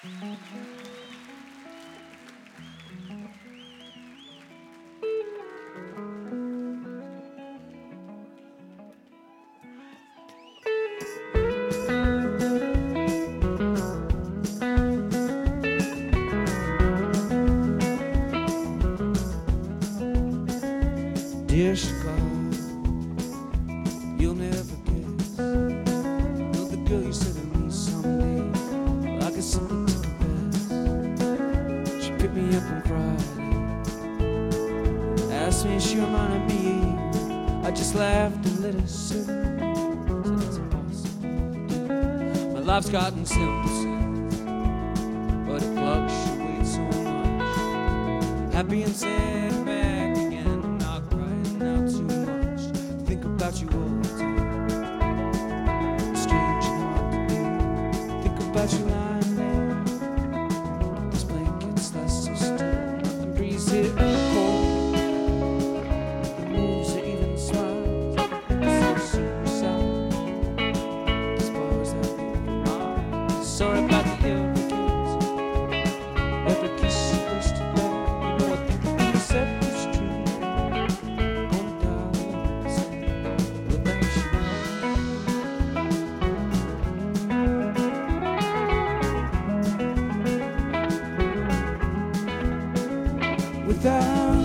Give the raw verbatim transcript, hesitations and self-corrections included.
Dear Chicago, you'll never guess. Know the girl you said to me someday. Well, I could simply take the best. She picked me up on Friday, asked me if she reminded me. I just laughed and let her sit. Said it's impossible. My life's gotten simple since, but it fluctuates so much. Happy and sad and back again. I'm not crying out too much. Think about you all the time. It's strange and hard to do. Think about you lying there. This blanket's less so still. The breeze hit cold. The moves are even smiles. So super sound. As far as I think. Sorry about the every kiss. Every kiss you wasted there. You know what you said was true. Gonna die without you. Without